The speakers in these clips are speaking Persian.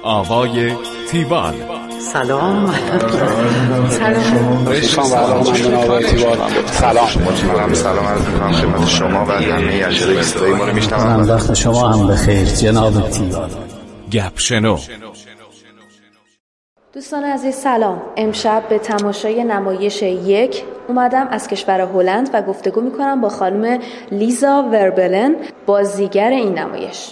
آوای تیوال. سلام. سلام عرض می‌کنم خدمت شما و همه اشرافی ما رو میشنوند. وقت شما هم بخیر جناب تیوال. گپ شنو. دوستان عزیز سلام. امشب به تماشای نمایش یک اومدم از کشور هلند و گفتگو میکنم با خانم لیزا وربلن، بازیگر این نمایش.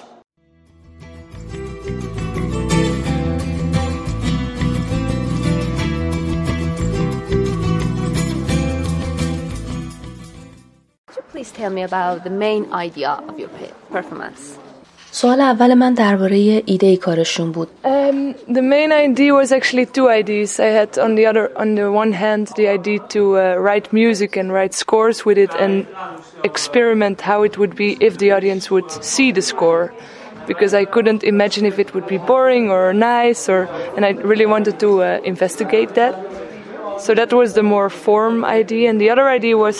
Please tell me about the main idea of your performance. سوال اول من درباره ایده کارشون بود. The main idea was actually two ideas. I had on the one hand the idea to write music and write scores with it and experiment how it would be if the audience would see the score, because I couldn't imagine if it would be boring or nice, and I really wanted to investigate that. So that was the more form idea, and the other idea was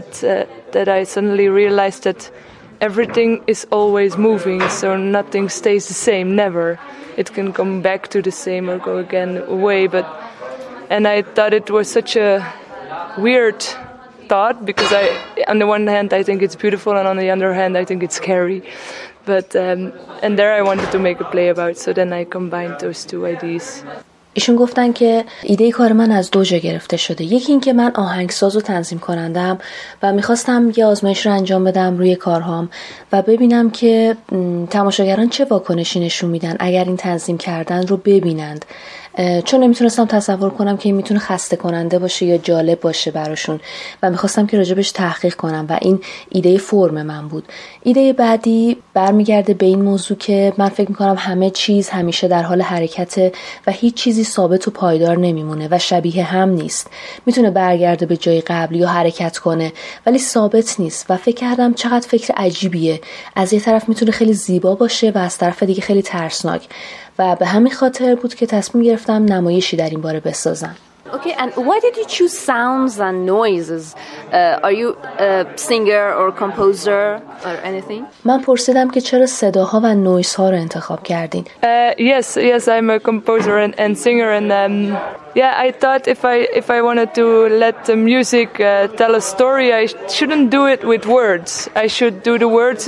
that I suddenly realized that everything is always moving, so nothing stays the same, never. It can come back to the same or go again away, and I thought it was such a weird thought, because on the one hand I think it's beautiful, and on the other hand I think it's scary. But and there I wanted to make a play about, so then I combined those two ideas. ایشون گفتن که ایده کار من از دو جا گرفته شده. یکی این که من آهنگساز و تنظیم کنندم و میخواستم یه آزمایش رو انجام بدم روی کارهام و ببینم که تماشاگران چه واکنشی نشون میدن اگر این تنظیم کردن رو ببینند، چون نمیتونستم تصور کنم که این میتونه خسته کننده باشه یا جالب باشه براشون و میخواستم که راجبش تحقیق کنم و این ایده فرم من بود. ایده بعدی برمیگرده به این موضوع که من فکر میکنم همه چیز همیشه در حال حرکته و هیچ چیزی ثابت و پایدار نمیمونه و شبیه هم نیست. میتونه برگرده به جای قبلی یا حرکت کنه ولی ثابت نیست و فکر کردم چقدر فکر عجیبیه. از یه طرف میتونه خیلی زیبا باشه و از طرف دیگه خیلی ترسناک و به همین خاطر بود که تصمیم گرفتم نمایشی در این باره بسازم. Okay, and why did you choose sounds and noises? Are you a singer or composer or anything? من پرسیدم که چرا صداها و نویزها رو انتخاب کردین. Yes, I'm a composer and singer, and I thought if I wanted to let the music tell a story, I shouldn't do it with words. I should do the words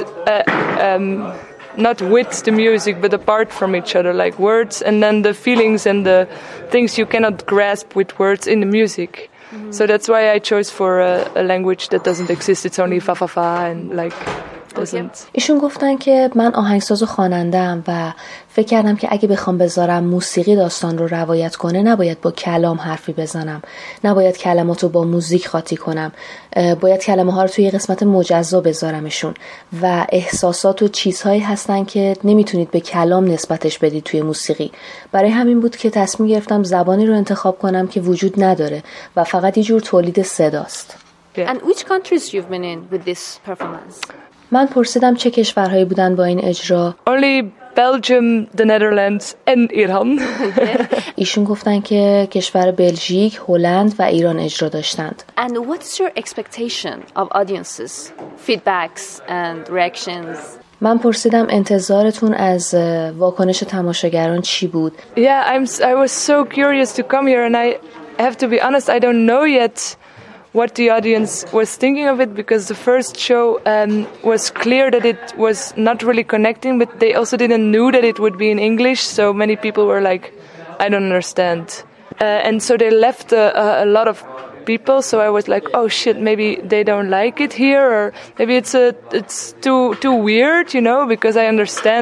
not with the music but apart from each other, like words and then the feelings and the things you cannot grasp with words in the music. So that's why I chose for a language that doesn't exist. It's only fa fa fa and like doesn't. ایشون گفتن که من آهنگساز و خواننده‌ام و فکر کردم که اگه بخوام بذارم موسیقی داستان رو روایت کنه نباید با کلام حرفی بزنم، نباید کلمات رو با موزیک خاطی کنم، باید کلمه ها رو توی قسمت مجزا بذارمشون و احساسات و چیزهایی هستن که نمیتونید به کلام نسبتش بدید توی موسیقی. برای همین بود که تصمیم گرفتم زبانی رو انتخاب کنم که وجود نداره و فقط یه جور تولید صداست. And which countries you've been in with this performance? من پرسیدم چه کشورهایی بودن با این اجرا. Only Belgium, the Netherlands and Iran. ایشون گفتن که کشور بلژیک، هلند و ایران اجرا داشتند. And what's your expectation of audiences, feedbacks and reactions? من پرسیدم انتظارتون از واکنش تماشاگران چی بود؟ I was so curious to come here, and I have to be honest, I don't know yet what the audience was thinking of it, because the first show was clear that it was not really connecting, but they also didn't know that it would be in English, so many people were like, I don't understand. And so they left a lot of people, so I was like, oh shit, maybe they don't like it here, or maybe it's too weird, you know, because I understand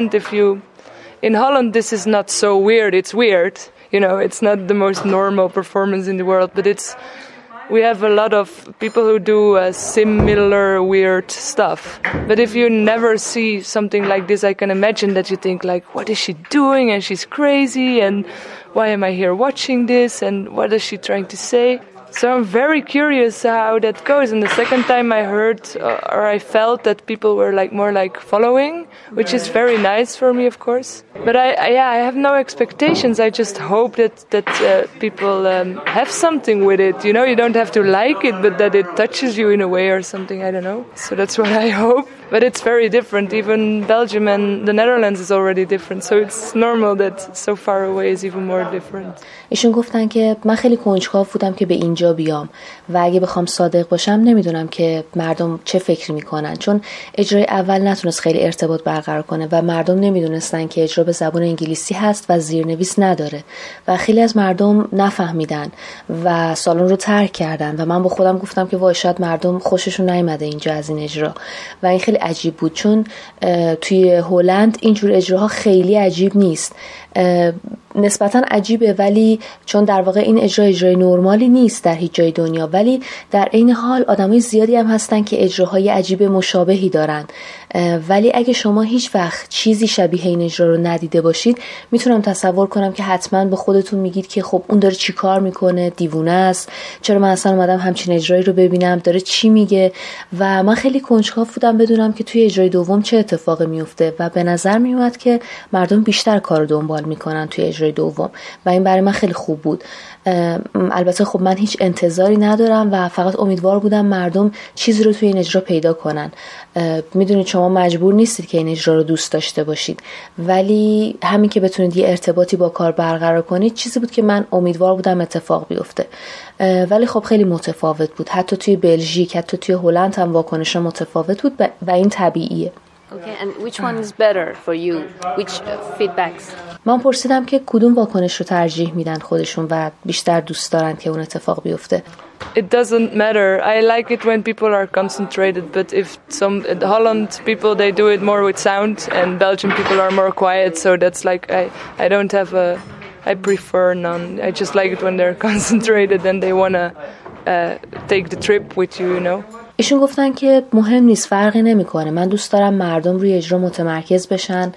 in Holland this is not so weird, it's weird, you know, it's not the most normal performance in the world, but we have a lot of people who do similar weird stuff. But if you never see something like this, I can imagine that you think like, what is she doing? And she's crazy. And why am I here watching this? And what is she trying to say? So I'm very curious how that goes. And the second time I heard or I felt that people were like more like following, which is very nice for me, of course. But I have no expectations. I just hope that people have something with it. You know, you don't have to like it, but that it touches you in a way or something. I don't know. So that's what I hope. but it's very different. Even Belgium and the Netherlands is already different, so it's normal that so far away is even more different. ایشون گفتن که من خیلی کنجکاو بودم که به اینجا بیام و اگه بخوام صادق باشم نمیدونم که مردم چه فکری میکنن، چون اجرای اول نتونست خیلی ارتباط برقرار کنه و مردم نمیدونستن که اجرا به زبان انگلیسی هست و زیرنویس نداره و خیلی از مردم نفهمیدن و سالن رو ترک کردن و من با خودم گفتم که وای شاید مردم خوششون نیامده اینجا از این اجرا و این خیلی عجیب بود، چون توی هلند اینجور اجراها خیلی عجیب نیست، نسبتا عجیبه، ولی چون در واقع این اجرای نرمالی نیست در هیچ جای دنیا، ولی در عین حال آدمای زیادی هم هستن که اجراهای عجیب مشابهی دارن، ولی اگه شما هیچ وقت چیزی شبیه این اجرا رو ندیده باشید میتونم تصور کنم که حتما به خودتون میگید که خب اون داره چی کار میکنه، دیوونه است، چرا من اصلا اومدم همچین اجرایی رو ببینم، داره چی میگه. و من خیلی کنجکاو بودم بدونم که توی اجرای دوم چه اتفاقی میفته و به نظر میومد که مردم بیشتر کار دنبال میکنن توی اجرای دوم و این برای من خیلی خوب بود. البته خب من هیچ انتظاری ندارم و فقط امیدوار بودم مردم چیزی رو توی این اجرا پیدا کنن. میدونید شما مجبور نیستید که این اجرا رو دوست داشته باشید، ولی همین که بتونید یه ارتباطی با کار برقرار کنید چیزی بود که من امیدوار بودم اتفاق بیفته. ولی خب خیلی متفاوت بود، حتی توی بلژیک حتی توی هلند هم واکنش‌ها متفاوت بود و این طبیعیه. Okay, and which one is better for you? Which feedbacks? من پرسیدم که کدوم واکنش رو ترجیح میدن خودشون و بیشتر دوست دارن که اون اتفاق بیفته. It doesn't matter. I like it when people are concentrated, but if some Holland people they do it more with sound, and Belgian people are more quiet. So that's like I don't have a. I prefer none. I just like it when they're concentrated and they wanna take the trip with you, you know. ایشون گفتن که مهم نیست، فرقی نمیکنه، من دوست دارم مردم روی اجرا متمرکز بشن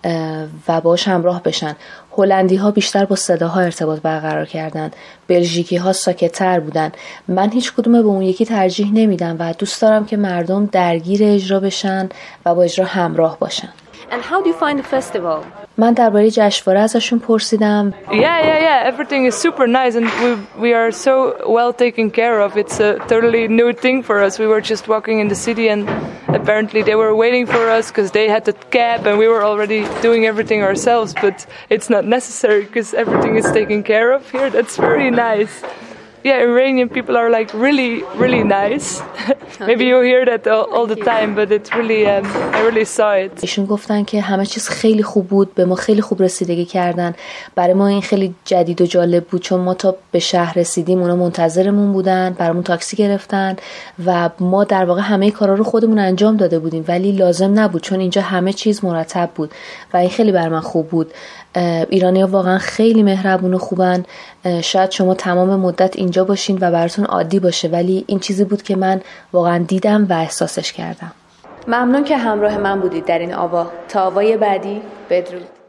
و باهاش همراه بشن. هلندی ها بیشتر با صداها ارتباط برقرار کردن، بلژیکی ها ساکت‌تر بودن. من هیچ کدوم به اون یکی ترجیح نمیدم و دوست دارم که مردم درگیر اجرا بشن و با اجرا همراه باشن. And how do you find the festival? من درباره جشنواره ازشون پرسیدم. Yeah. Everything is super nice and we are so well taken care of. It's a totally new thing for us. We were just walking in the city and apparently they were waiting for us because they had the cab and we were already doing everything ourselves, but it's not necessary because everything is taken care of here. That's very nice. Yeah, Iranian people are like really, really nice. Maybe you hear that all the time, but it's really, I really saw it. ایشون گفتن که همه چیز خیلی خوب بود، به ما خیلی خوب رسیدگی کردن. برای ما این خیلی جدید و جالب بود، چون ما تا به شهر رسیدیم اونا منتظرمون بودن، برامون تاکسی گرفتن و ما در واقع همه کارا رو خودمون انجام داده بودیم، ولی لازم نبود چون اینجا همه چیز مرتب بود و این خیلی برای من خوب بود. ایرانی‌ها واقعا خیلی مهربون و خوبن. شاید شما تمام مدت اینجا باشین و براتون عادی باشه، ولی این چیزی بود که من واقعا دیدم و احساسش کردم. ممنون که همراه من بودید در این آوا. تا آوای بعدی، بدرود.